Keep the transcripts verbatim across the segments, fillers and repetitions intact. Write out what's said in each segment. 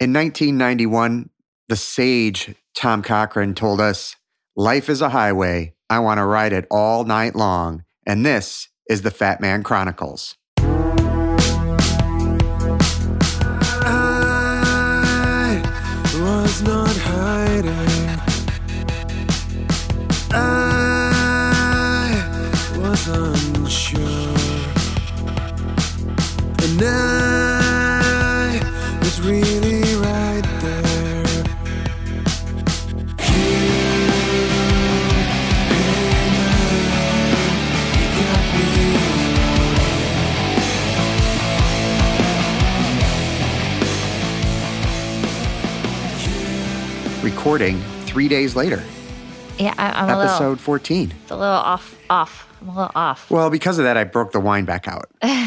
In nineteen ninety-one, the sage Tom Cochrane told us, "Life is a highway. I want to ride it all night long." And this is the Fat Man Chronicles. I was not hiding. I was unsure. And I was really right there. You, hey man, you got me wrong. Recording three days later, Yeah, I, I'm a episode little, fourteen. it's a little off, off. I'm a little off, Well, because of that, I broke the wine back out.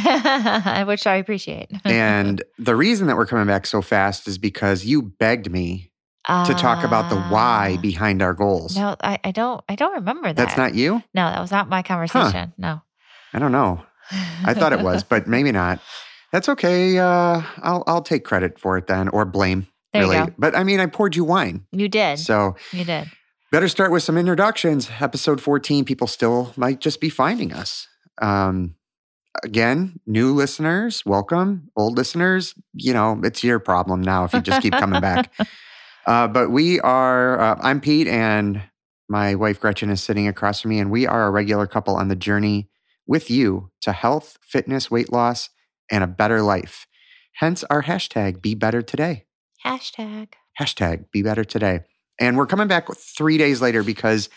which I appreciate. And the reason that we're coming back so fast is because you begged me to talk about the why Ah. behind our goals. No, I, I don't. I don't remember that. That's not you? No, that was not my conversation. No. I don't know. I thought it was, but maybe not. That's okay. Uh, I'll I'll take credit for it then, or blame. There you really. go. But I mean, I poured you wine. You did. So You did. better start with some introductions. Episode fourteen, people still might just be finding us. Um, again, new listeners, welcome. Old listeners, you know, it's your problem now if you just keep coming back. Uh, but we are, uh, I'm Pete, and my wife Gretchen is sitting across from me, and we are a regular couple on the journey with you to health, fitness, weight loss, and a better life. Hence our hashtag, Be Better Today. Hashtag. Hashtag Be Better Today. And we're coming back three days later because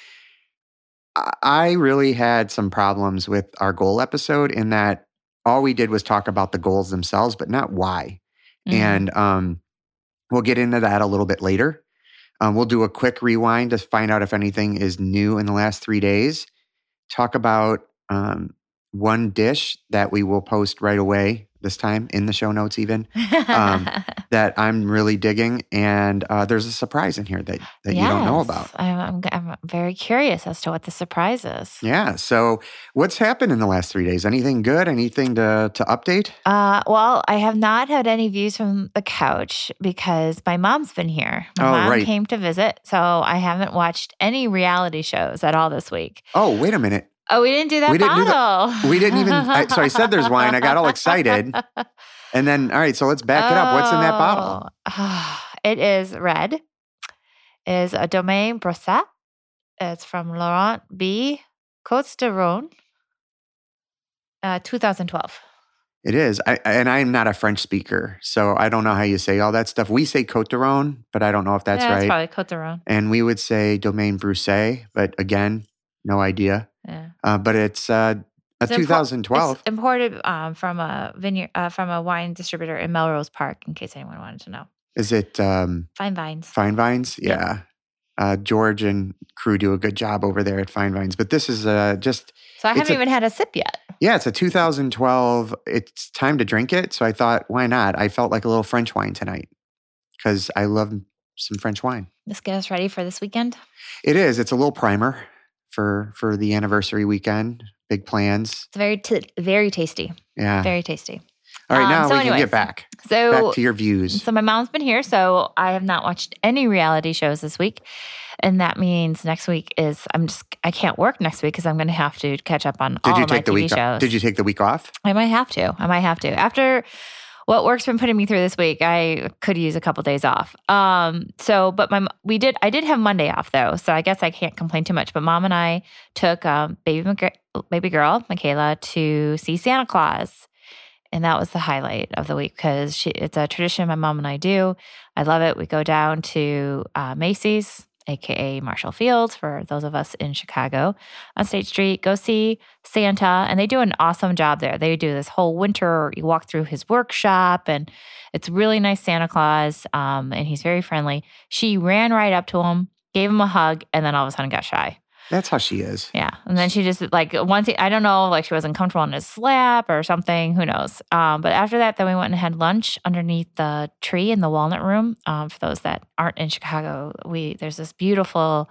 I- I really had some problems with our goal episode in that all we did was talk about the goals themselves, but not why. Mhm. And um, we'll get into that a little bit later. Um, we'll do a quick rewind to find out if anything is new in the last three days. Talk about um, one dish that we will post right away this time in the show notes even. um, that I'm really digging, and uh, there's a surprise in here that, that you don't know Yes. about. I'm, I'm, I'm very curious as to what the surprise is. Yeah. So, what's happened in the last three days? Anything good? Anything to to update? Uh, well, I have not had any views from the couch because my mom's been here. My Oh, mom right. came to visit, so I haven't watched any reality shows at all this week. Oh, wait a minute. Oh, we didn't do that We didn't do the- bottle. We didn't even. I, so I said there's wine. I got all excited, and then all right. So let's back it up. What's in that bottle? Oh, it is red. It is a Domaine Brosset. It's from Laurent B. Côtes de Rhône, uh, two thousand twelve. It is. I, and I'm not a French speaker, so I don't know how you say all that stuff. We say Côte de Rhône, but I don't know if that's yeah, right. It's probably Côtes de Rhône. And we would say Domaine Brousset, but again, no idea. Yeah. Uh, but it's uh, a It's impor- twenty twelve. It's imported um, from a vineyard, uh, from a wine distributor in Melrose Park. In case anyone wanted to know, Is it um, Fine Vines. Fine Vines? Yeah. Yeah. Uh, George and crew do a good job over there at Fine Vines. But this is uh, just, So I It's haven't a- even had a sip yet. yeah, it's a two thousand twelve. It's time to drink it. So I thought, why not? I felt like a little French wine tonight because I love some French wine. Let's get us ready for this weekend. It is. It's a little primer for for the anniversary weekend. Big plans. It's very, t- very tasty. Yeah. Very tasty. All right, um, now so we can anyways, get back. So Back to your views. So my mom's been here, so I have not watched any reality shows this week. And that means next week is I'm just I can't work next week because I'm going to have to catch up on Did all you of my take the T V week shows. off? Did you take the week off? I might have to. I might have to. After what work's been putting me through this week, I could use a couple days off. Um, so, but my we did. I did have Monday off though, so I guess I can't complain too much. But Mom and I took um, baby baby girl Michaela to see Santa Claus, and that was the highlight of the week because she it's a tradition my mom and I do. I love it. We go down to uh, Macy's, aka Marshall Fields, for those of us in Chicago, on State Street, go see Santa. And they do an awesome job there. They do this whole winter, you walk through his workshop, and it's really nice Santa Claus, um, and he's very friendly. She ran right up to him, gave him a hug, and then all of a sudden got shy. That's how she is. Yeah. And then she just, like, once, he, I don't know, like she wasn't comfortable in his lap or something, who knows. Um, but after that, then we went and had lunch underneath the tree in the Walnut Room. Um, for those that aren't in Chicago, we there's this beautiful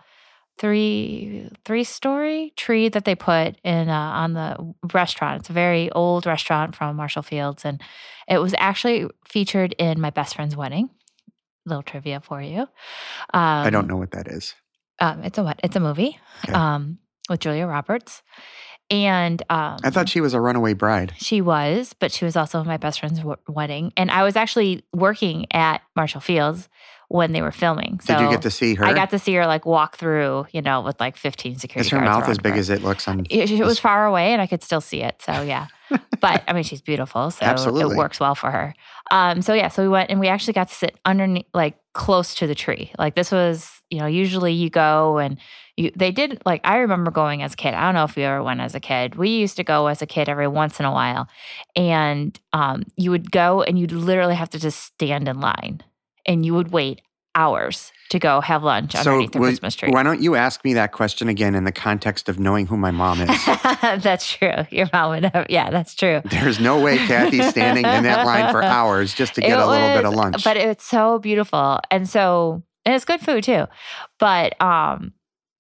three three story tree that they put in uh, on the restaurant. It's a very old restaurant from Marshall Fields, and it was actually featured in my best friend's wedding. little trivia for you. Um, I don't know what that is. Um, it's a what? It's a movie Okay. um, with Julia Roberts, and um, I thought she was a runaway bride. she was, but she was also my best friend's w- wedding, and I was actually working at Marshall Fields when they were filming. So Did you get to see her? I got to see her like walk through, you know, with like fifteen security Is her guards mouth around as big her. as it looks on? It, it was this- far away, and I could still see it. So yeah, but I mean, she's beautiful, so Absolutely. it works well for her. Um, so yeah, so we went and we actually got to sit underneath, like close to the tree. Like this was, you know, usually you go and you. They did like I remember going as a kid. I don't know if you ever went as a kid. We used to go as a kid every once in a while, and um, you would go and you'd literally have to just stand in line, and you would wait hours to go have lunch underneath the will- Christmas tree. Why don't you ask me that question again in the context of knowing who my mom is? That's true. Your mom would have, yeah, that's true. There's no way Kathy's standing in that line for hours just to get It a little bit of was- lunch. But it's so beautiful. And so, and it's good food too. But um,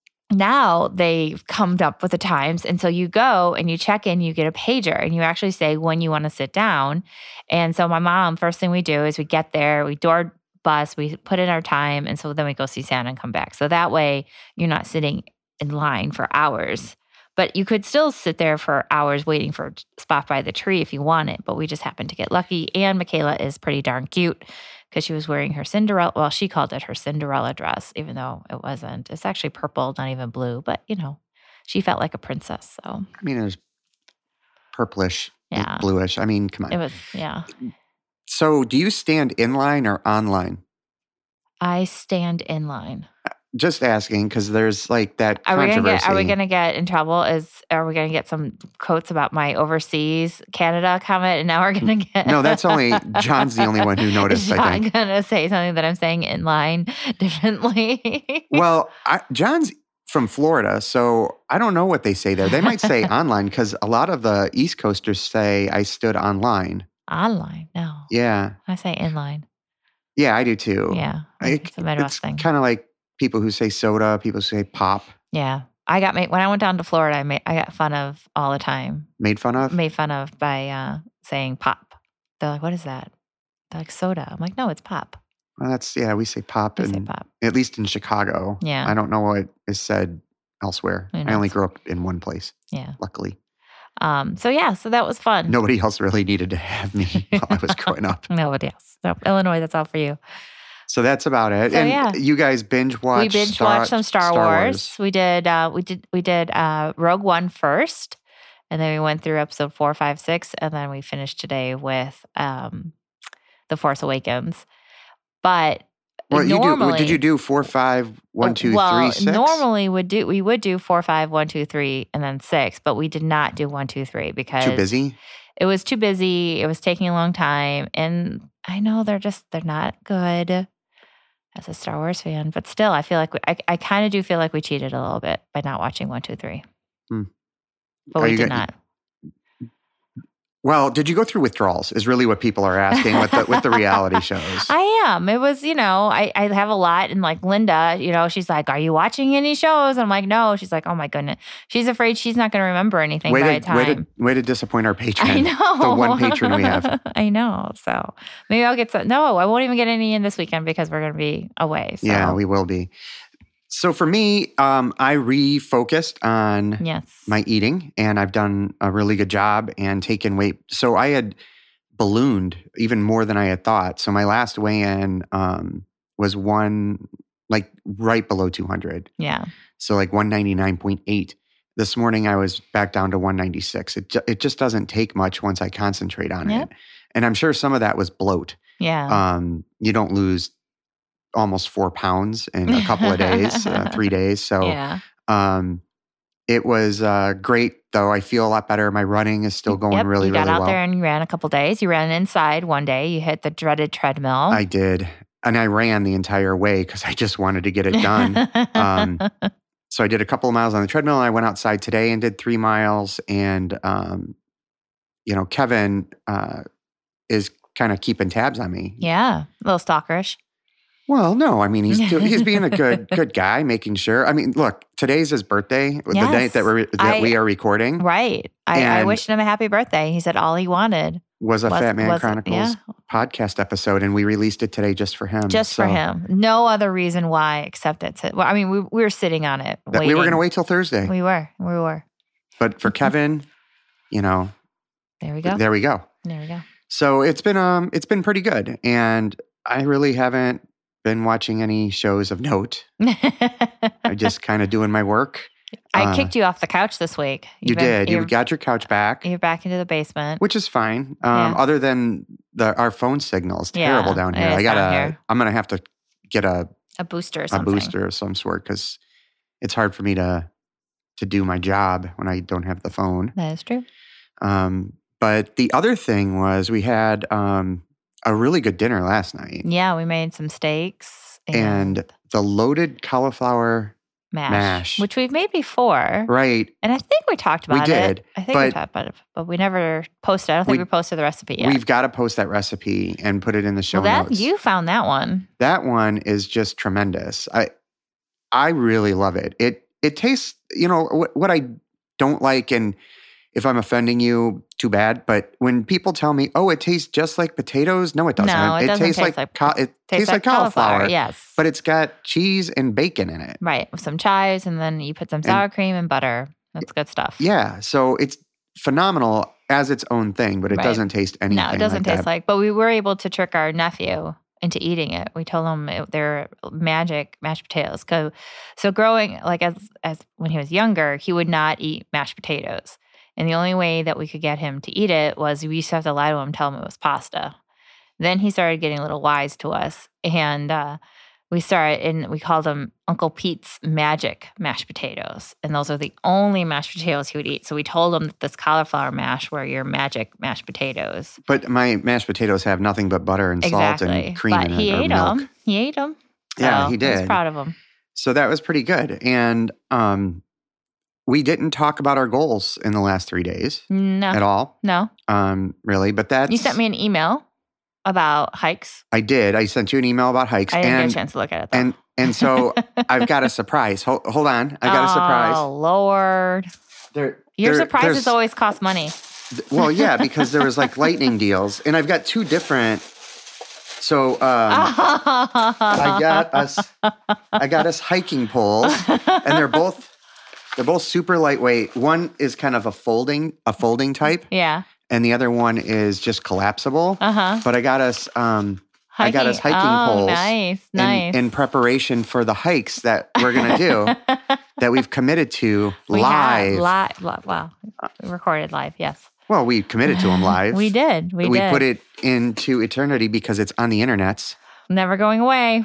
now they've come up with the times. And so you go and you check in, you get a pager, and you actually say when you want to sit down. And so my mom, first thing we do is we get there, we door bus, we put in our time. And so then we go see Santa and come back. So that way you're not sitting in line for hours. But you could still sit there for hours waiting for a spot by the tree if you want it. But we just happened to get lucky. And Michaela is pretty darn cute because she was wearing her Cinderella, well, she called it her Cinderella dress, even though it wasn't. It's actually purple, not even blue. But, you know, she felt like a princess. So, I mean, it was purplish, yeah, bluish. I mean, come on. it was, yeah. So do you stand in line or online? I stand in line. Just asking because there's like that Are we gonna controversy. get? Are we gonna get in trouble? Is are we gonna get some quotes about my overseas Canada comment? And now we're gonna get. No, that's only John's the only one who noticed. Is John I think. gonna say something that I'm saying in line differently? Well, I, John's from Florida, so I don't know what they say there. They might say online because a lot of the East Coasters say I stood online. Online? No, Yeah, I say in line. yeah, I do too. Yeah, I- it's a Midwest it's thing. kind of like people who say soda, people who say pop, Yeah, I got made when I went down to Florida. I made I got fun of all the time. made fun of. Made fun of by uh, saying pop. They're like, "What is that?" They're like, "Soda." I'm like, "No, it's pop." Well, that's yeah, we say pop, I and say pop. at least in Chicago. Yeah. I don't know what is said elsewhere. I I, know. only grew up in one place, Yeah. luckily. Um. So yeah. So that was fun. Nobody else really needed to have me while I was growing up. Nobody else. No, Illinois. That's all for you. So that's about it. So, and yeah. you guys binge watched. we binge Star, watched some Star, Wars. We did. Uh, we did. We did uh, Rogue One first, and then we went through episode four, five, six, and then we finished today with um, The Force Awakens. But Well, you normally, do. Did you do four, five, one, two, well, three, six? normally would do we would do four, five, one, two, three, and then six, but we did not do one, two, three because Too busy. it was too busy. It was taking a long time, and I know they're just they're not good as a Star Wars fan, but still, I feel like we, I I kind of do feel like we cheated a little bit by not watching one, two, three. Hmm. But Are we you did gonna- not. Well, did you go through withdrawals? Is really what people are asking with the with the reality shows. I am. It was, you know, I, I have a lot. And like Linda, you know, she's like, "Are you watching any shows?" I'm like, "No." She's like, "Oh my goodness." She's afraid she's not going to remember anything way, by to, the time. way to way to disappoint our patron. I know. The one patron we have. I know. So maybe I'll get some. No, I won't even get any in this weekend because we're going to be away. So. Yeah, we will be. So for me, um, I refocused on Yes. my eating, and I've done a really good job and taken weight. So I had ballooned even more than I had thought. So my last weigh-in um, was one, like right below two hundred. Yeah. So like one ninety-nine point eight. This morning I was back down to one ninety-six. It ju- it just doesn't take much once I concentrate on Yep. it. And I'm sure some of that was bloat. Yeah. Um, you don't lose almost four pounds in a couple of days, uh, three days. So yeah. um, it was uh, great, though. I feel a lot better. My running is still going Yep. really, you got really out well. there and you ran a couple days. You ran inside one day. You hit the dreaded treadmill. I did. And I ran the entire way because I just wanted to get it done. um, so I did a couple of miles on the treadmill. And I went outside today and did three miles. And, um, you know, Kevin uh, is kind of keeping tabs on me. yeah. A little stalkerish. Well, no, I mean he's do, he's being a good good guy, making sure. I mean, look, today's his birthday, the Yes. night that we that I- we are recording. Right. I, I And- wished him a happy birthday. He said all he wanted Was a was, Fat Man was- Chronicles yeah, podcast episode, and we released it today just for him. just for So him. No other reason why except it's. Well, I mean, we, we were sitting on it. that we were going to waiting. wait till Thursday, We were. We were. but for Kevin, you know, There we go. there we go. There we go. So it's been um it's been pretty good, and I really haven't been watching any shows of note. I'm just kind of doing my work. I Uh, kicked you off the couch this week. You You've been- did. You You're, got your couch back, you're back into the basement. which is fine. Um, Yeah. Other than the our phone signal is Yeah, terrible down it here. is I gotta. down here. I'm gonna have to get a, A booster or a something. booster of some sort because it's hard for me to to do my job when I don't have the phone. That is true. Um, but the other thing was we had um, a really good dinner last night, Yeah, we made some steaks and, and the loaded cauliflower. mash, mash. which we've made before. Right. And I think we talked We about did, it. I think we but- talked about it, but we never posted. I don't think We- we, posted the recipe yet. We've got to post that recipe and put it in the show well, that notes. you found that one. That one is just tremendous. I I really love it. It it tastes, you know, what, what I don't like, and if I'm offending you, too bad. But when people tell me, "Oh, it tastes just like potatoes," no, it doesn't. No, it doesn't tastes taste like, like- ca- it tastes, like cauliflower. Yes. But it's got cheese and bacon in it. Right. With some chives, and then you put some sour cream and butter. That's good stuff. Yeah, so it's phenomenal as its own thing, but it Right. doesn't taste anything. No, it doesn't like taste that. like, but we were able to trick our nephew into eating it. We told him it, they're magic mashed potatoes. So, so growing, like as, as when he was younger, he would not eat mashed potatoes. And the only way that we could get him to eat it was we used to have to lie to him, tell him it was pasta. Then he started getting a little wise to us. And uh, we started, and we called them Uncle Pete's magic mashed potatoes. And those are the only mashed potatoes he would eat. So we told him that this cauliflower mash were your magic mashed potatoes. But my mashed potatoes have nothing but butter and salt Exactly. and cream but in he it, or ate milk. them. He ate them. Yeah, he I did. was proud of him. So that was pretty good. And um, we didn't talk about our goals in the last three days No, at all, no. um, really. But that's You sent me an email about hikes. I did. I sent you an email about hikes, I didn't and get a chance to look at it though. and and so I've got a surprise. Hold, hold on, I got a surprise. Oh Lord! There, Your there- surprises there's- always cost money. Well, yeah, because there was like lightning deals, and I've got two different. So um, I I got us. I got us hiking poles, and they're both they're both super lightweight. One is kind of a folding a folding type, Yeah. and the other one is just collapsible. Uh huh. But I got us um, I got us hiking oh, poles Nice. in, Nice. in preparation for the hikes that we're gonna do that we've committed to We live. Have, live. Wow. We recorded live. Yes. Well, we committed to them live. We did. We, We did. put it into eternity because it's on the internets. Never going away.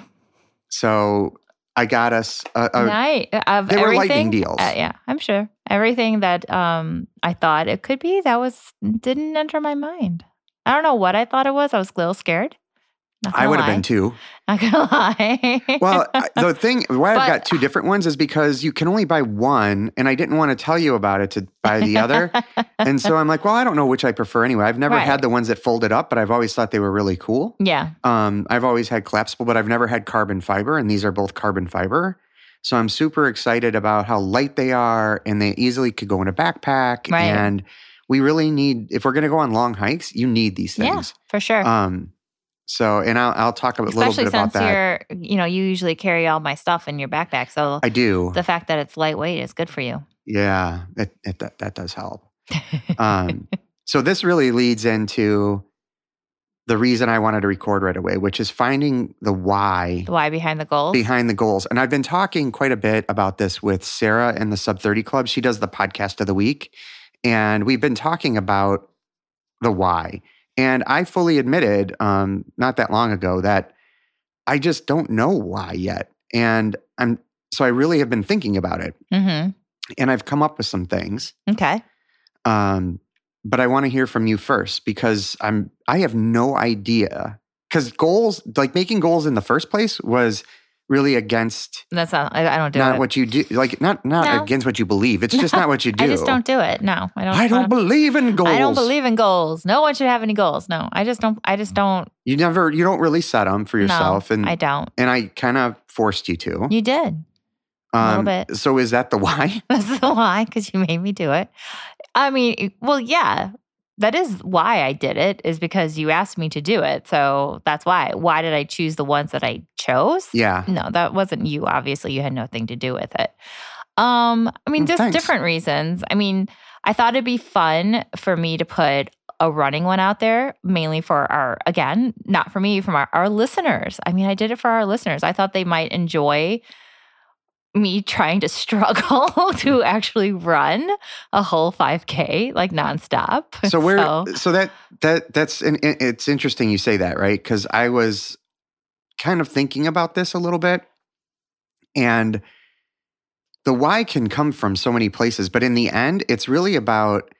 So I got us a, a Night of they were everything. lightning deals. Uh, yeah, I'm sure everything that um I thought it could be that was didn't enter my mind. I don't know what I thought it was. I was a little scared. Not I gonna would have lie. been too. Not gonna lie. Well, I- the thing why I've But- got two different ones is because you can only buy one, and I didn't want to tell you about it to buy the other. And so I'm like, well, I don't know which I prefer anyway. I've never Right. had the ones that folded up, but I've always thought they were really cool. yeah, Um, I've always had collapsible, but I've never had carbon fiber, and these are both carbon fiber. So I'm super excited about how light they are, and they easily could go in a backpack. Right. And we really need, if we're going to go on long hikes, you need these yeah, things. for sure. Um, so, and I'll, I'll talk a little Especially bit about since that. you're, you know, you usually carry all my stuff in your backpack, so I do. the fact that it's lightweight is good for you. Yeah, it, it, that, that does help. Um, so this really leads into the reason I wanted to record right away, which is finding the why The why behind the goals. behind the goals. And I've been talking quite a bit about this with Sarah in the Sub thirty Club. She does the podcast of the week. And we've been talking about the why. And I fully admitted um, not that long ago that I just don't know why yet. And I'm so I really have been thinking about it. mm-hmm. And I've come up with some things. Okay. Um, but I want to hear from you first because I'm I have no idea. Because goals, like making goals in the first place was really against That's not, I, I don't do not it. what you do. Like, not not No. against what you believe. It's just not what you do. I just don't do it. No, I don't. I don't believe in goals. I don't believe in goals. No one should have any goals. No, I just don't. I just don't. You never, you don't really set them for yourself. No, and I don't. And I kind of forced you to. You did. Um, a little bit. So is that the why? That's the why, because you made me do it. I mean, well, yeah, that is why I did it, is because you asked me to do it. So that's why. Why did I choose the ones that I chose? Yeah. No, that wasn't you. Obviously, you had nothing to do with it. Um, I mean, Well, just thanks. different reasons. I mean, I thought it'd be fun for me to put a running one out there, mainly for our, again, not for me, from our, our listeners. I mean, I did it for our listeners. I thought they might enjoy me trying to struggle to actually run a whole five K like nonstop. So where? So, that that that's an, it's interesting you say that, right? Because I was kind of thinking about this a little bit, and the why can come from so many places, but in the end, it's really about.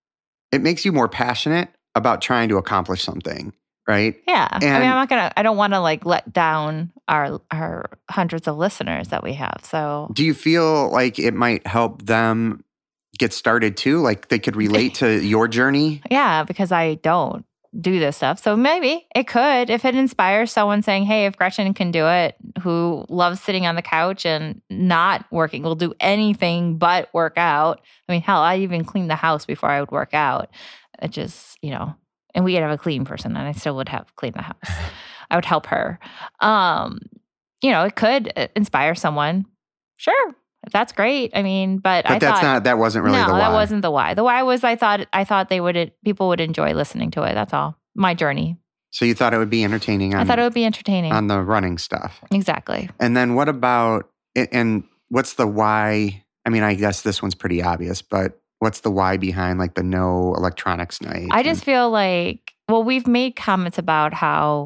It makes you more passionate about trying to accomplish something, right? Yeah. I mean, And- I'm not going to, I don't want to like let down our, our hundreds of listeners that we have. So Do you feel like it might help them get started too? Like they could relate to your journey? yeah, because I don't do this stuff. So maybe it could, if it inspires someone saying, hey, if Gretchen can do it, who loves sitting on the couch and not working, will do anything but work out. I mean, hell, I even clean the house before I would work out. It just, you know, and we could have a clean person and I still would have cleaned the house. I would help her. Um, you know, it could inspire someone. Sure. That's great. I mean, but, But I that's thought, not, that wasn't really no, the why. that wasn't the why. The why was I thought I thought they would people would enjoy listening to it. That's all. My journey. So you thought it would be entertaining on, I thought it would be entertaining. on the running stuff. Exactly. And then what about, and what's the why? I mean, I guess this one's pretty obvious, but what's the why behind like the no electronics night? I just feel like, well, we've made comments about how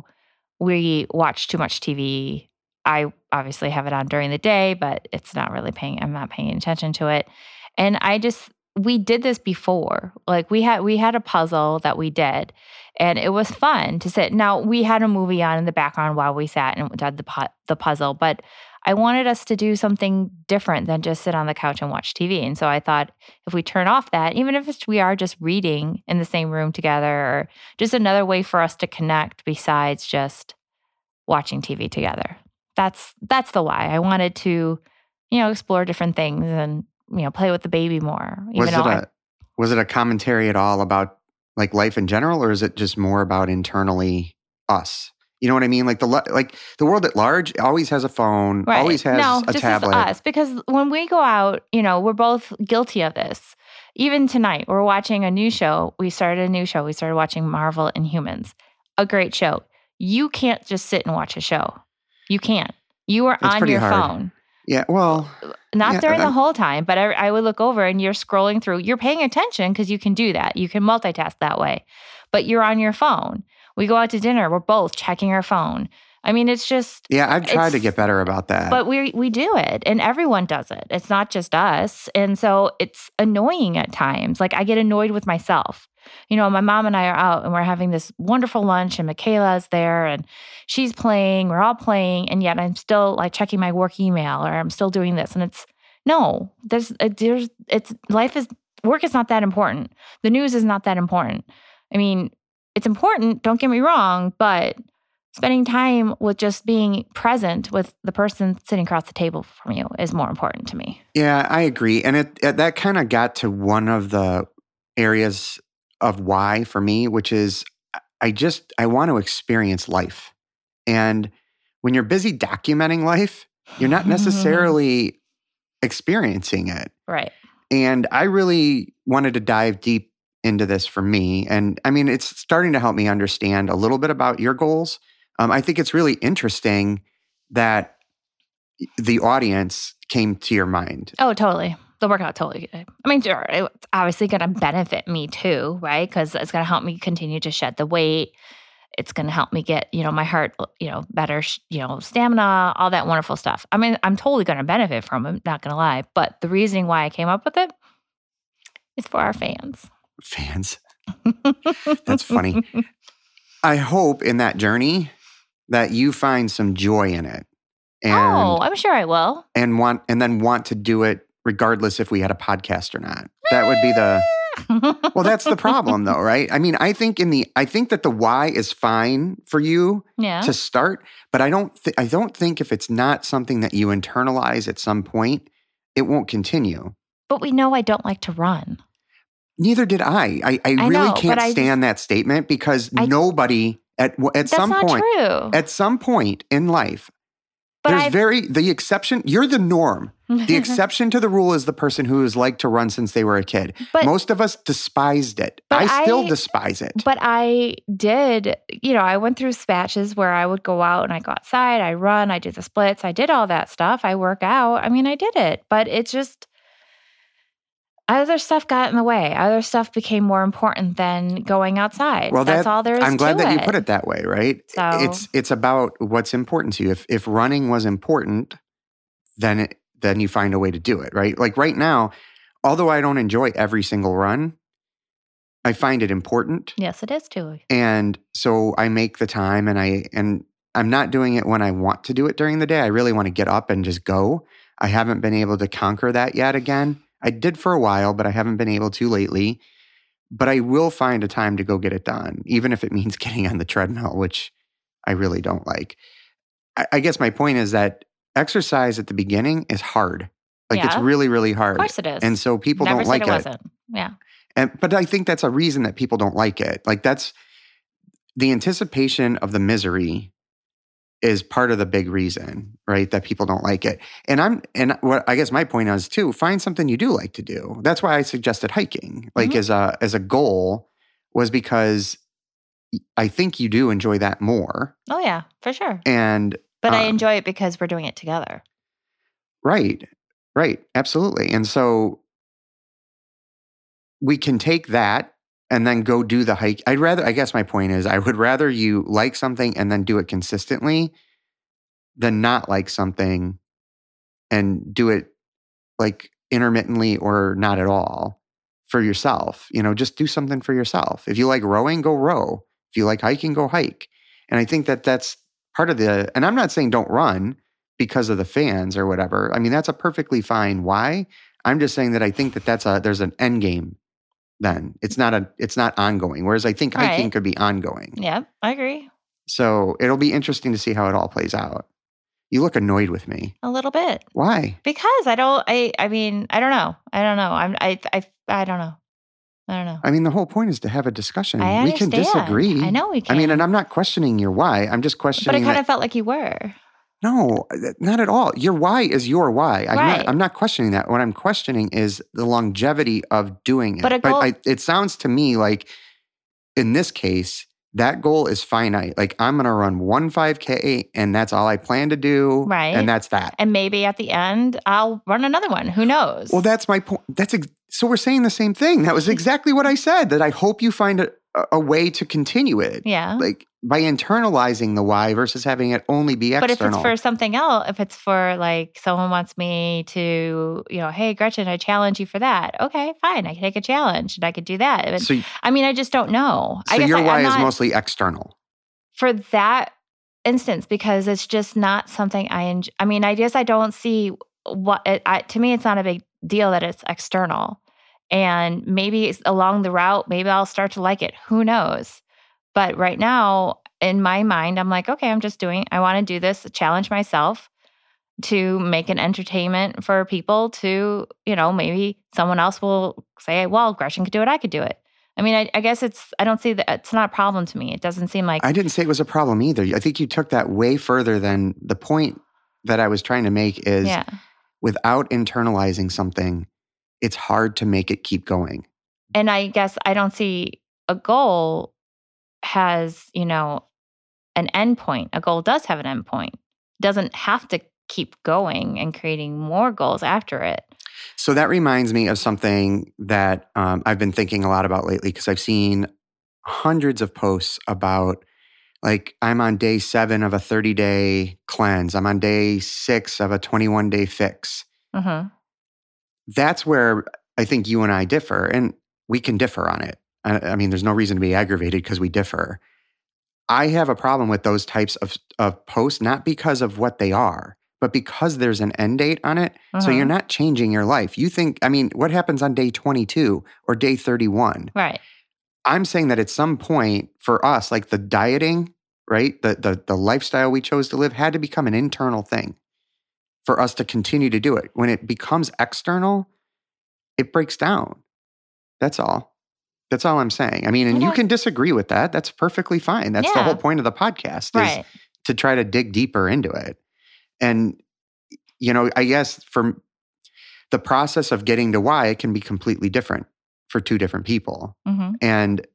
we watch too much T V. I obviously have it on during the day, but it's not really paying, I'm not paying attention to it. And I just, we did this before. Like we had, we had a puzzle that we did and it was fun to sit. Now we had a movie on in the background while we sat and did the, pu- the puzzle, but I wanted us to do something different than just sit on the couch and watch T V. And so I thought if we turn off that, even if it's, we are just reading in the same room together, or just another way for us to connect besides just watching T V together. That's that's the why. I wanted to, you know, explore different things and, you know, play with the baby more. Even was it though I- a was it a commentary at all about like life in general, or is it just more about internally us? You know what I mean? Like the lo- like the world at large always has a phone, Right. always has no, a just tablet. as us. Because when we go out, you know, we're both guilty of this. Even tonight, we're watching a new show. We started a new show. We started watching Marvel Inhumans. A great show. You can't just sit and watch a show. You can't. You are It's on pretty your hard. phone. Yeah, well, Not Yeah, during the I'm- whole time, but I, I would look over and you're scrolling through. You're paying attention because you can do that. You can multitask that way. But you're on your phone. We go out to dinner. We're both checking our phone. I mean, it's just, yeah, I've tried to It's- get better about that. but we we do it, and everyone does it. It's not just us, and so it's annoying at times. Like I get annoyed with myself. You know, my mom and I are out, and we're having this wonderful lunch, and Michaela's there, and she's playing. We're all playing, and yet I'm still like checking my work email, or I'm still doing this, and it's no. There's uh, there's it's life is work is not that important. The news is not that important. I mean, it's important. Don't get me wrong, but spending time with just being present with the person sitting across the table from you is more important to me. Yeah, I agree. And it, it that kind of got to one of the areas of why for me, which is I just I want to experience life. And when you're busy documenting life, you're not necessarily experiencing it. Right. And I really wanted to dive deep into this for me. And I mean, it's starting to help me understand a little bit about your goals. Um, I think it's really interesting that the audience came to your mind. Oh, totally. The workout totally. I mean, sure, it's obviously going to benefit me too, right? Because it's going to help me continue to shed the weight. It's going to help me get, you know, my heart, you know, better, you know, stamina, all that wonderful stuff. I mean, I'm totally going to benefit from it, not going to lie. But the reasoning why I came up with it is for our fans. Fans. That's funny. I hope in that journey that you find some joy in it. and oh, I'm sure I will. and want and then want to do it regardless if we had a podcast or not. That would be the well, that's the problem though, right? I mean, I think in the I think that the why is fine for you Yeah. to start, but I don't th- I don't think if it's not something that you internalize at some point, it won't continue. But we know I don't like to run. Neither did I. I, I, I really know, can't but I stand that statement because I- nobody at at That's some not point true. at some point in life, But there's I've- very the exception. You're the norm. The exception to the rule is the person who has liked to run since they were a kid. But- Most of us despised it. But I still I- despise it. But I did, you know, I went through spatches where I would go out and I go outside, I run, I did the splits, I did all that stuff. I work out. I mean, I did it, but it's just other stuff got in the way. Other stuff became more important than going outside. Well, that's that- all there is I'm glad to that it. you put it that way, right? So- It's it's about what's important to you. If if running was important, then it, then you find a way to do it, right? Like right now, although I don't enjoy every single run, I find it important. Yes, it is too. And so I make the time and I and I'm not doing it when I want to do it during the day. I really want to get up and just go. I haven't been able to conquer that yet again. I did for a while, but I haven't been able to lately. But I will find a time to go get it done, even if it means getting on the treadmill, which I really don't like. I, I guess my point is that exercise at the beginning is hard. Like it's Yeah. really, really Of hard. course it is. And so people Never don't said like it it. wasn't. Yeah. And, but I think that's a reason that people don't like it. Like that's the anticipation of the misery is part of the big reason, right? That people don't like it. And I'm, and what I guess my point is too, find something you do like to do. That's why I suggested hiking, like Mhm. as a, as a goal was because I think you do enjoy that more. Oh, yeah, for sure. And But I um, enjoy it because we're doing it together. right, right. Absolutely. And so we can take that and then go do the hike. I'd rather, I guess my point is, I would rather you like something and then do it consistently than not like something and do it like intermittently or not at all for yourself. You know, just do something for yourself. If you like rowing, go row. If you like hiking, go hike. And I think that that's part of the, and I'm not saying don't run because of the fans or whatever. I mean, that's a perfectly fine why. I'm just saying that I think that that's a, there's an end game then. It's not a, it's not ongoing. Whereas I think hiking Right. could be ongoing. Yeah, I agree. So it'll be interesting to see how it all plays out. You look annoyed with me. A little bit. Why? Because I don't, I, I mean, I don't know. I don't know. I'm, I, I, I don't know. I don't know. I mean, the whole point is to have a discussion. I we can understand. disagree. I know we I can. mean, and I'm not questioning your why. I'm just but questioning I kind that- of felt like you were. No, not at all. Your why is your why. I'm, Right. not, I'm not questioning that. What I'm questioning is the longevity of doing it. But a goal- I, it sounds to me like in this case, that goal is finite. Like I'm going to run one five K and that's all I plan to do. Right. And that's that. And maybe at the end, I'll run another one. Who knows? Well, that's my point. That's ex- so we're saying the same thing. That was exactly what I said, that I hope you find a, a way to continue it. yeah. Like by internalizing the why versus having it only be external. But if it's for something else, if it's for like someone wants me to, you know, hey, Gretchen, I challenge you for that. Okay, fine. I can take a challenge and I could do that. But, so I mean, I just don't know. I so guess your I, why I'm is not, mostly external. for that instance, because it's just not something I enjoy. I mean, I guess I don't see what, it, I, to me, it's not a big deal that it's external. And maybe it's along the route, maybe I'll start to like it. Who knows? But right now, in my mind, I'm like, okay, I'm just doing, I want to do this, challenge myself to make an entertainment for people to, you know, maybe someone else will say, well, Gretchen could do it, I could do it. I mean, I, I guess it's, I don't see that, it's not a problem to me. It doesn't seem like, I didn't say it was a problem either. I think you took that way further than the point that I was trying to make is yeah, without internalizing something, it's hard to make it keep going. and I guess I don't see a goal has, you know, an end point. A goal does have an end point. Doesn't have to keep going and creating more goals after it. So that reminds me of something that um, I've been thinking a lot about lately because I've seen hundreds of posts about like I'm on day seven of a thirty day cleanse. I'm on day six of a twenty-one day fix. Mm-hmm. That's where I think you and I differ, and we can differ on it. I, I mean, there's no reason to be aggravated because we differ. I have a problem with those types of, of posts, not because of what they are, but because there's an end date on it, so Uh-huh. you're not changing your life. You think, I mean, what happens on day twenty-two or day thirty-one? Right. I'm saying that at some point for us, like the dieting, right? The, the, the lifestyle we chose to live had to become an internal thing for us to continue to do it. When it becomes external, it breaks down. That's all. That's all I'm saying. I mean, and you Okay. can disagree with that. That's perfectly fine. That's the Yeah. whole point of the podcast is Right. to try to dig deeper into it. And, you know, I guess from the process of getting to why, it can be completely different for two different people. Mm-hmm. And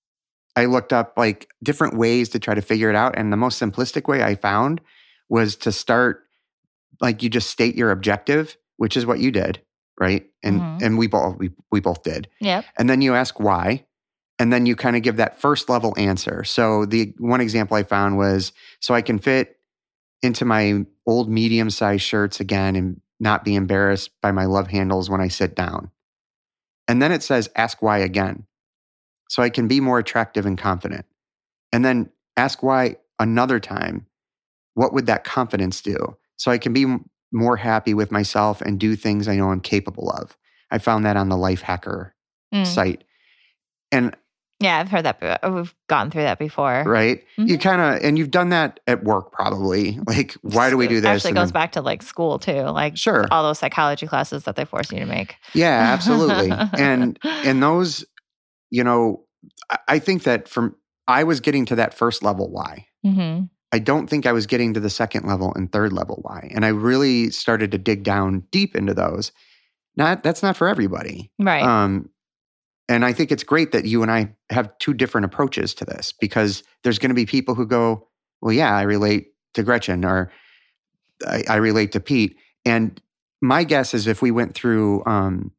I looked up like different ways to try to figure it out. And the most simplistic way I found was to start, like you just state your objective, which is what you did, right? And Mhm. and we both we, we both did. Yep. And then you ask why. And then you kind of give that first level answer. So the one example I found was, so I can fit into my old medium-sized shirts again and not be embarrassed by my love handles when I sit down. And then it says, ask why again. So I can be more attractive and confident. And then ask why another time. What would that confidence do? So I can be m- more happy with myself and do things I know I'm capable of. I found that on the Life Hacker Mm. site. And Yeah, I've heard that. be- We've gone through that before. right, you Mhm. kind of, and you've done that at work probably. Like, why do we do this? Actually And goes then- back to like school too, like Sure. all those psychology classes that they force you to make. Yeah, absolutely. and and those, you know, I, I think that from I was getting to that first level why. Mm-hmm. I don't think I was getting to the second level and third level why. And I really started to dig down deep into those. Not that's not for everybody. Right. Um, and I think it's great that you and I have two different approaches to this because there's going to be people who go, well, yeah, I relate to Gretchen or I, I relate to Pete. And my guess is if we went through, um,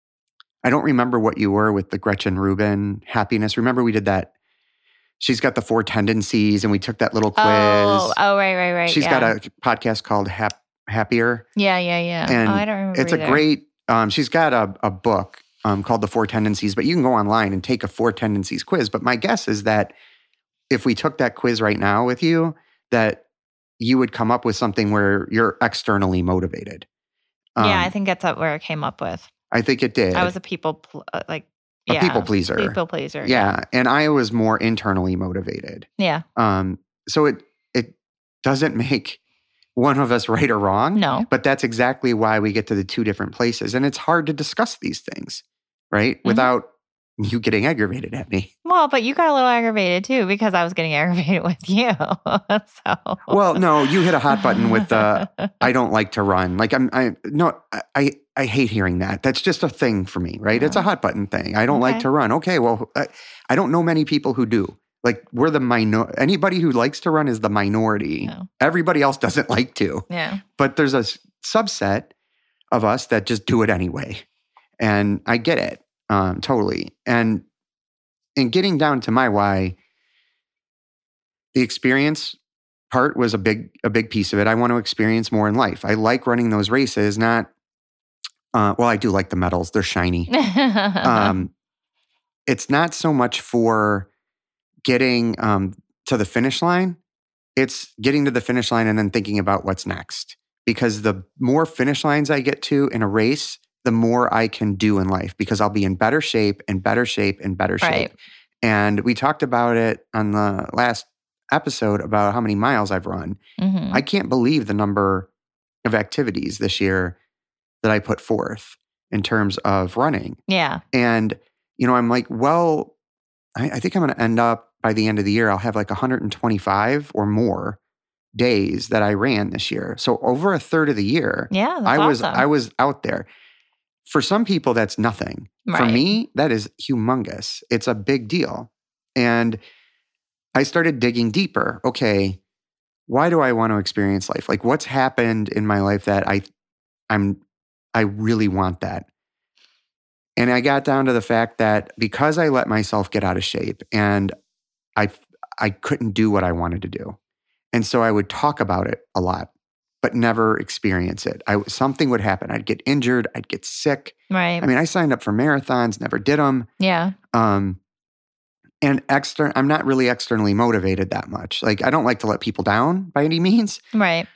I don't remember what you were with the Gretchen Rubin happiness. Remember we did that. She's got the four tendencies and we took that little quiz. Oh, oh, right, right, right. She's yeah. got a podcast called Hap- Happier. Yeah, yeah, yeah. And oh, I don't remember. It's a either. great, um, she's got a, a book um, called The Four Tendencies, but you can go online and take a Four Tendencies quiz. But my guess is that if we took that quiz right now with you, that you would come up with something where you're externally motivated. Um, yeah, I think that's what- where it came up with. I think it did. I was a people, pl- uh, like, a yeah. people pleaser. People pleaser. Yeah. And I was more internally motivated. Yeah. Um, so it it doesn't make one of us right or wrong. No. But that's exactly why we get to the two different places. And it's hard to discuss these things, right? Mhm. Without you getting aggravated at me. Well, but you got a little aggravated too because I was getting aggravated with you. so. Well, no, you hit a hot button with the I don't like to run. Like I'm I no, I I hate hearing that. That's just a thing for me, right? It's a hot button thing. I don't like Okay. to run. Okay, well, I, I don't know many people who do. Like we're the minor anybody who likes to run is the minority. No. Everybody else doesn't like to. Yeah. But there's a s- subset of us that just do it anyway. And I get it. Um, totally. And in getting down to my why, the experience part was a big, a big piece of it. I want to experience more in life. I like running those races, not, uh, well, I do like the medals. They're shiny. Um, it's not so much for getting um, to the finish line. It's getting to the finish line and then thinking about what's next. Because the more finish lines I get to in a race, the more I can do in life because I'll be in better shape and better shape and better shape. Right. And we talked about it on the last episode about how many miles I've run. Mhm. I can't believe the number of activities this year that I put forth in terms of running. Yeah. And, you know, I'm like, well, I, I think I'm going to end up by the end of the year, I'll have like one hundred twenty-five or more days that I ran this year. So over a third of the year, Yeah. That's I was awesome. I was out there. For some people, that's nothing. For Right. me, that is humongous. It's a big deal. And I started digging deeper. Okay, why do I want to experience life? Like what's happened in my life that I I'm I really want that. And I got down to the fact that because I let myself get out of shape and I I couldn't do what I wanted to do. And so I would talk about it a lot, but never experience it. I something would happen. I'd get injured, I'd get sick. Right. I mean, I signed up for marathons, never did them. yeah. Um, and extern, I'm not really externally motivated that much. Like, I don't like to let people down by any means. Right.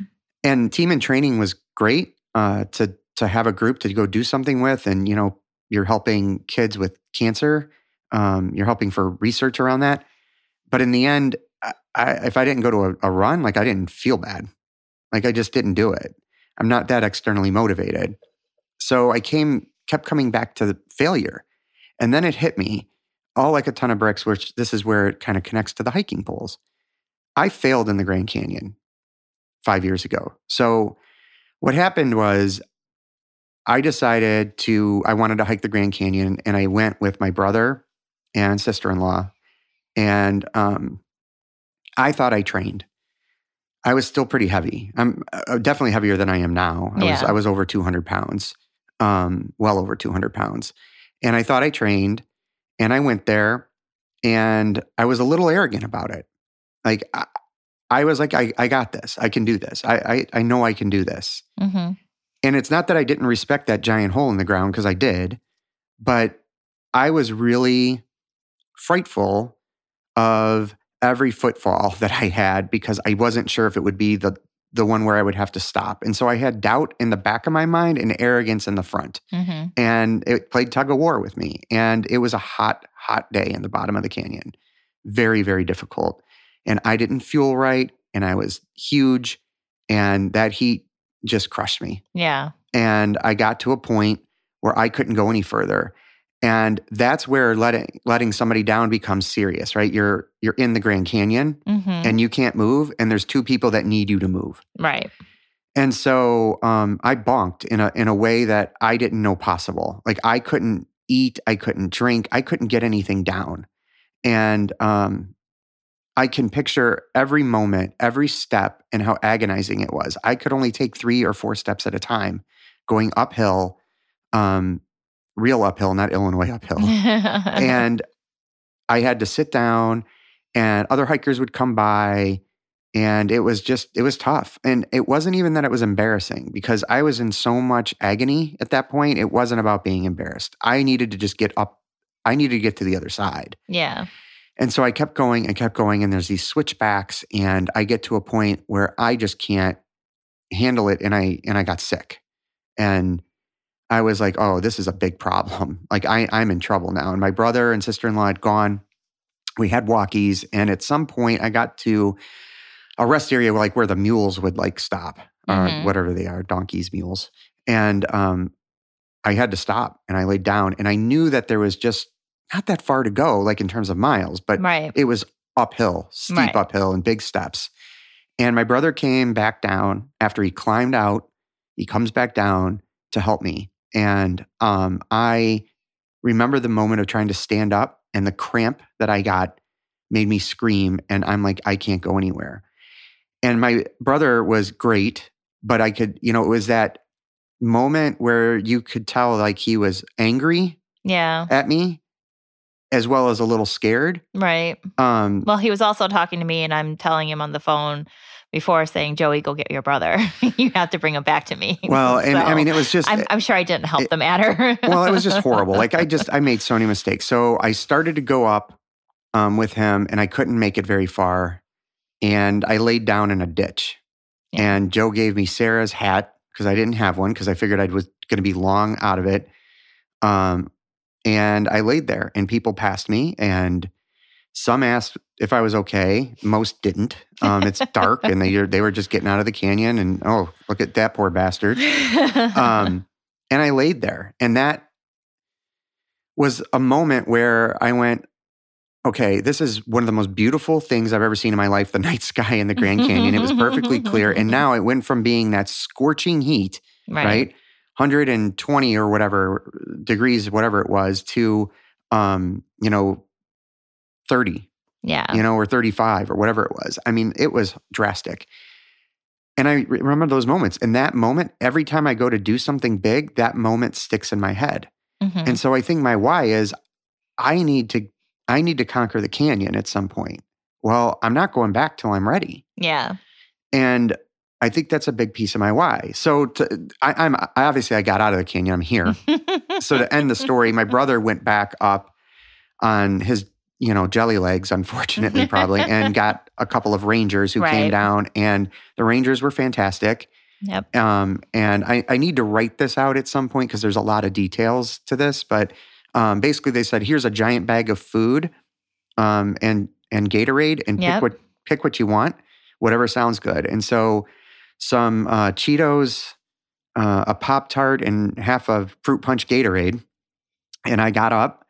And team in training was great uh, to to have a group to go do something with. And, you know, you're helping kids with cancer. Um, you're helping for research around that. But in the end, I, I, if I didn't go to a, a run, like I didn't feel bad. Like I just didn't do it. I'm not that externally motivated. So I came, kept coming back to the failure. And then it hit me all like a ton of bricks, which this is where it kind of connects to the hiking poles. I failed in the Grand Canyon five years ago. So what happened was I decided to, I wanted to hike the Grand Canyon, and I went with my brother and sister-in-law. And um, I thought I trained. I was still pretty heavy. I'm uh, definitely heavier than I am now. I Yeah. was I was over two hundred pounds, um, well over two hundred pounds. And I thought I trained, and I went there, and I was a little arrogant about it. Like, I, I was like, I, I got this. I can do this. I, I, I know I can do this. Mm-hmm. And it's not that I didn't respect that giant hole in the ground, because I did, but I was really frightful of every footfall that I had, because I wasn't sure if it would be the the one where I would have to stop. And so I had doubt in the back of my mind and arrogance in the front. Mm-hmm. And it played tug of war with me. And it was a hot, hot day in the bottom of the canyon. Very, very difficult. And I didn't fuel right. And I was huge. And that heat just crushed me. Yeah. And I got to a point where I couldn't go any further. And that's where letting letting somebody down becomes serious, right? You're you're in the Grand Canyon Mm-hmm. and you can't move, and there's two people that need you to move. Right. And so um, I bonked in a in a way that I didn't know possible. Like I couldn't eat, I couldn't drink, I couldn't get anything down. And um, I can picture every moment, every step, and how agonizing it was. I could only take three or four steps at a time, going uphill, um, real uphill, not Illinois uphill. And I had to sit down, and other hikers would come by, and it was just, it was tough. And it wasn't even that it was embarrassing, because I was in so much agony at that point. It wasn't about being embarrassed. I needed to just get up. I needed to get to the other side. Yeah. And so I kept going and kept going, and there's these switchbacks, and I get to a point where I just can't handle it, and I and I got sick. And I was like, oh, this is a big problem. Like I, I'm in trouble now. And my brother and sister-in-law had gone. We had walkies. And at some point I got to a rest area like where the mules would like stop, Mhm. or whatever they are, donkeys, mules. And um, I had to stop, and I laid down, and I knew that there was just not that far to go, like in terms of miles, but Right. it was uphill, steep Right. uphill and big steps. And my brother came back down after he climbed out. He comes back down to help me. And um, I remember the moment of trying to stand up, and the cramp that I got made me scream. And I'm like, I can't go anywhere. And my brother was great, but I could, you know, it was that moment where you could tell like he was angry Yeah. at me, as well as a little scared. Right. Um, Well, he was also talking to me, and I'm telling him on the phone before, saying, Joey, go get your brother. You have to bring him back to me. well, and I So, mean, it was just, I'm, I'm sure I didn't help the matter. well, it was just horrible. Like I just, I made so many mistakes. So I started to go up um, with him, and I couldn't make it very far. And I laid down in a ditch. Yeah. And Joe gave me Sarah's hat, because I didn't have one, because I figured I was going to be long out of it. Um, and I laid there, and people passed me, and some asked if I was okay. Most didn't. Um, it's dark, and they they were just getting out of the canyon, and oh, look at that poor bastard. Um, and I laid there, and that was a moment where I went, okay, this is one of the most beautiful things I've ever seen in my life, the night sky in the Grand Canyon. It was perfectly clear. And now it went from being that scorching heat, Right. right? one hundred twenty or whatever degrees, whatever it was, to, um, you know, thirty, Yeah. you know, or thirty-five or whatever it was. I mean, it was drastic. And I re- remember those moments. And that moment, every time I go to do something big, that moment sticks in my head. Mhm. And so I think my why is I need to I need to conquer the canyon at some point. Well, I'm not going back till I'm ready. Yeah. And I think that's a big piece of my why. So to, I, I'm I obviously I got out of the canyon. I'm here. So to end the story, my brother went back up on his you know, jelly legs, unfortunately, probably, and got a couple of Rangers who Right. came down, and the Rangers were fantastic. Yep. Um, and I, I need to write this out at some point because there's a lot of details to this. But um, basically, they said, here's a giant bag of food um, and and Gatorade, and Yep. pick what pick what you want, whatever sounds good. And so some uh, Cheetos, uh, a Pop-Tart, and half a Fruit Punch Gatorade. And I got up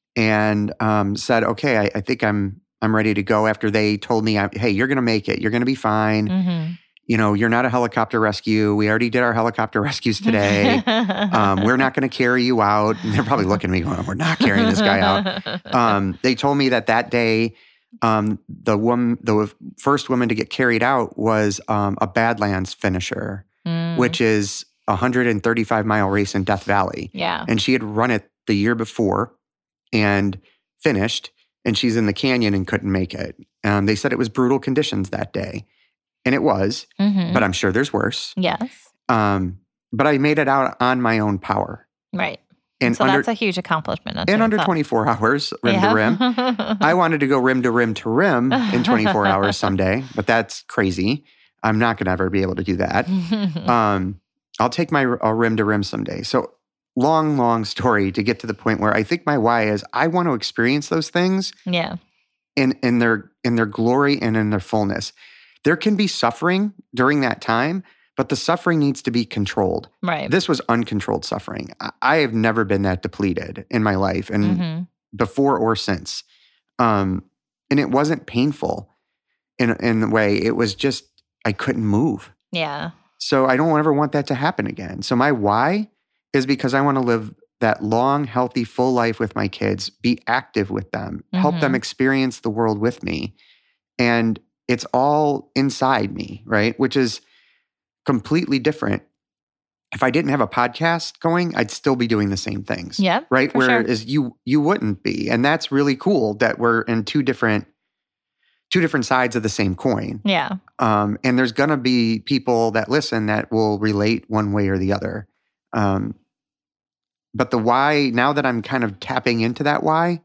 and um, said, okay, I, I think I'm I'm ready to go after they told me, hey, you're going to make it. You're going to be fine. Mm-hmm. You know, you're not a helicopter rescue. We already did our helicopter rescues today. um, we're not going to carry you out. And they're probably looking at me going, we're not carrying this guy out. Um, they told me that that day, um, the woman, the first woman to get carried out was um, a Badlands finisher, Mm. which is a one hundred thirty-five mile race in Death Valley. Yeah. And she had run it the year before and finished, and she's in the canyon and couldn't make it. Um, they said it was brutal conditions that day. And it was, Mm-hmm. but I'm sure there's worse. Yes. Um, but I made it out on my own power. Right. And so under, that's a huge accomplishment. unto and under itself. twenty-four hours, rim Yeah. to rim. I wanted to go rim to rim to rim in twenty-four hours someday, but that's crazy. I'm not going to ever be able to do that. Um, I'll take my a rim to rim someday. So long, long story to get to the point where I think my why is I want to experience those things yeah. in, in their in their glory and in their fullness. There can be suffering during that time, but the suffering needs to be controlled. Right. This was uncontrolled suffering. I, I have never been that depleted in my life, and mm-hmm. before or since. Um, and it wasn't painful in in the way. It was just I couldn't move. Yeah. So I don't ever want that to happen again. So my why is because I want to live that long, healthy, full life with my kids, be active with them, help Mhm. them experience the world with me. And it's all inside me, right? Which is completely different. If I didn't have a podcast going, I'd still be doing the same things. Yep. Right? for sure. Whereas you you wouldn't be. And that's really cool that we're in two different two different sides of the same coin. Yeah. Um, and there's going to be people that listen that will relate one way or the other. Um, but the why, now that I'm kind of tapping into that why,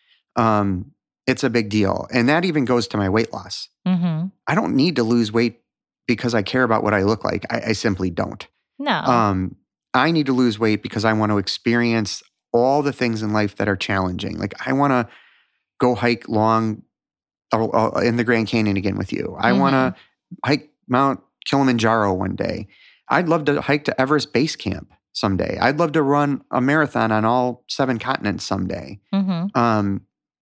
um, it's a big deal. And that even goes to my weight loss. Mm-hmm. I don't need to lose weight because I care about what I look like. I, I simply don't. No. Um, I need to lose weight because I want to experience all the things in life that are challenging. Like I want to go hike long uh, uh, in the Grand Canyon again with you. I Mhm. want to hike Mount Kilimanjaro one day. I'd love to hike to Everest Base Camp someday. I'd love to run a marathon on all seven continents someday. mm-hmm. Um,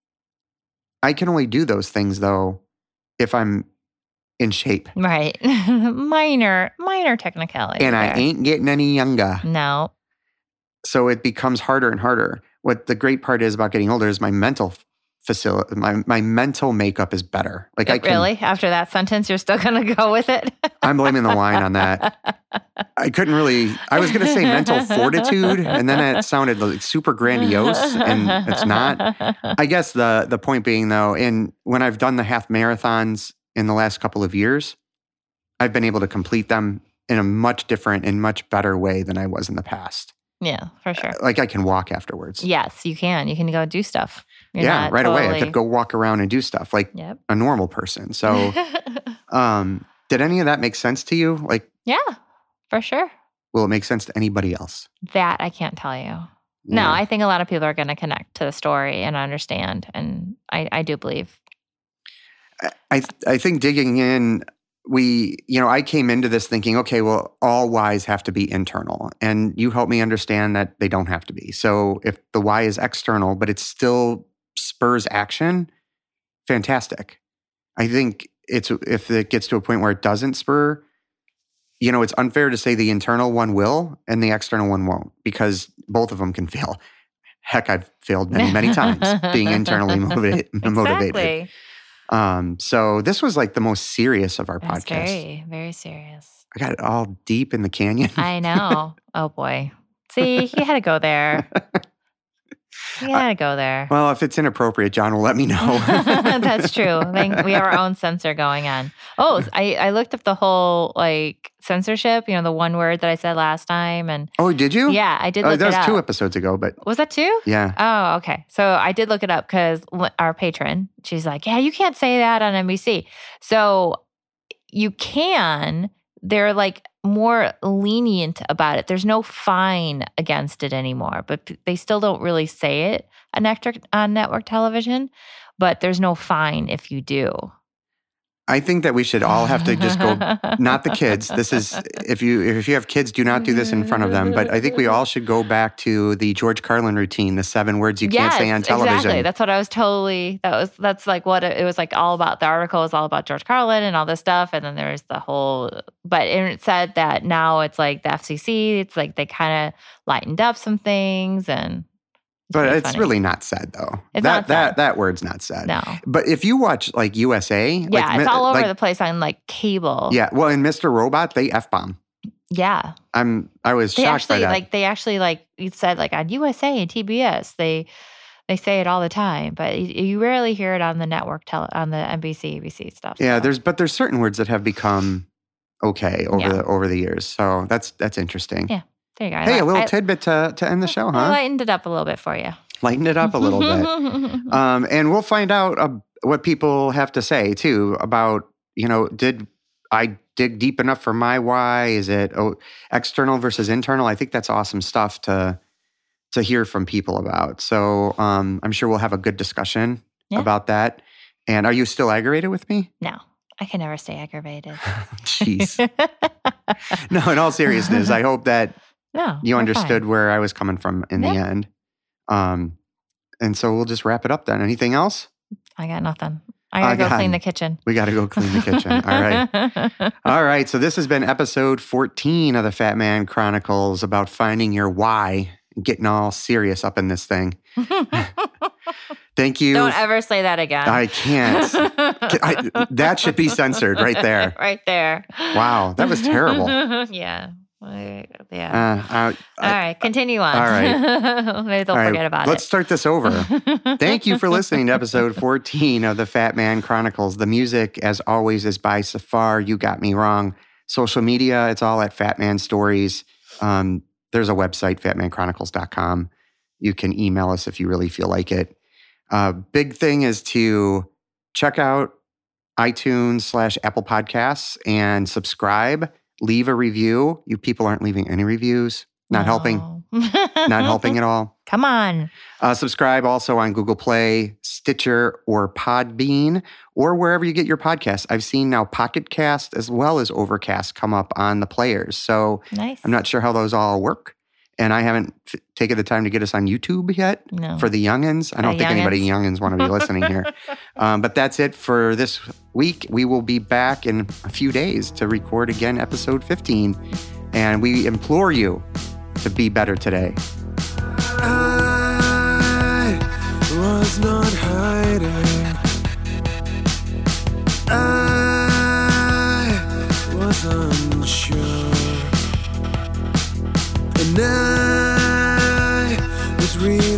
I can only do those things though if I'm in shape. Right. minor, minor technicality. And I there. ain't getting any younger. No. So it becomes harder and harder. What the great part is about getting older is my mental facility, my, my mental makeup is better. Like I can, Really? After that sentence, you're still going to go with it? I'm blaming the wine on that. I couldn't really, I was going to say mental fortitude, and then it sounded like super grandiose, and it's not. I guess the the point being though, in when I've done the half marathons in the last couple of years, I've been able to complete them in a much different and much better way than I was in the past. Yeah, for sure. Like I can walk afterwards. Yes, you can. You can go do stuff. You're yeah, not right away. I totally- could go walk around and do stuff like Yep. a normal person. So, um, did any of that make sense to you? Like, yeah, for sure. will it make sense to anybody else? That I can't tell you. No, Yeah. I think a lot of people are going to connect to the story and understand. And I, I do believe. I I think digging in, we, you know, I came into this thinking, okay, well, all whys have to be internal. And you helped me understand that they don't have to be. So if the why is external, but it still spurs action, fantastic. I think it's if it gets to a point where it doesn't spur, you know, it's unfair to say the internal one will and the external one won't, because both of them can fail. Heck, I've failed many, many times being internally motivated. motivated. Exactly. Um, so this was like the most serious of our That's podcasts. very, very serious. I got it all deep in the canyon. I know. Oh boy. See, you had to go there. You gotta go there. Well, if it's inappropriate, John will let me know. That's true. I think we have our own censor going on. Oh, I, I looked up the whole like censorship, you know, the one word that I said last time. And Oh, did you? yeah, I did Oh, look that it was up. two episodes ago, but Was that two? yeah. Oh, okay. So I did look it up because our patron, she's like, yeah, you can't say that on N B C. So you can, they're like more lenient about it. There's no fine against it anymore, but p- they still don't really say it on network, on network television, but there's no fine if you do. I think that we should all have to just go, not the kids. This is, if you if you have kids, do not do this in front of them. But I think we all should go back to the George Carlin routine, the seven words you can't Yes, say on television. Exactly. That's what I was totally, that was, that's like what it, it was like all about. The article was all about George Carlin and all this stuff. And then there's the whole, but it said that now it's like the F C C, it's like they kind of lightened up some things and. But pretty it's funny. really not said, though. It's that not that said. that word's not said. No. But if you watch like U S A, Yeah, like, it's all over like, the place on like cable. Yeah, well, in Mister Robot, they f bomb. Yeah. I'm I was They shocked by actually that. like they actually like you said like on U S A and T B S they they say it all the time, but you, you rarely hear it on the network tele, on the N B C, A B C stuff. yeah, so. there's but there's certain words that have become okay over Yeah. the over the years. So that's that's interesting. Yeah. There you go. Hey, I, a little I, tidbit to to end the show, I huh? lightened it up a little bit for you. Lighten it up a little bit. Um, and we'll find out uh, what people have to say too about, you know, did I dig deep enough for my why? Is it oh, external versus internal? I think that's awesome stuff to to hear from people about. So um, I'm sure we'll have a good discussion Yeah. about that. And are you still aggravated with me? No, I can never stay aggravated. Jeez. No, in all seriousness, I hope that No, you we're understood fine. where I was coming from in the Yeah. end. Um, and so we'll just wrap it up then. Anything else? I got nothing. I gotta I go got- clean the kitchen. We got to go clean the kitchen. All right. All right. So this has been episode fourteen of the Fat Man Chronicles about finding your why, and getting all serious up in this thing. Thank you. Don't ever say that again. I can't. I, that should be censored right there. right there. Wow, that was terrible. yeah. I- Yeah. Uh, uh, all right. Continue on. all right. Maybe they'll all right, forget about let's it. start this over. Thank you for listening to episode fourteen of the Fat Man Chronicles. The music, as always, is by Safar. You Got Me Wrong. Social media, it's all at Fat Man Stories. Um, there's a website, fat man chronicles dot com. You can email us if you really feel like it. Uh, big thing is to check out iTunes slash Apple Podcasts and subscribe. Leave a review. You people aren't leaving any reviews. Not helping. Not helping at all. Come on. Uh, subscribe also on Google Play, Stitcher, or Podbean, or wherever you get your podcasts. I've seen now Pocket Cast as well as Overcast come up on the players. So Nice. I'm not sure how those all work. And I haven't f- taken the time to get us on YouTube yet No. for the youngins. I don't The think anybody youngins. youngins want to be listening here. Um, but that's it for this week. We will be back in a few days to record again episode fifteen. And we implore you to be better today. I was not hiding. I was unsure. And I was real.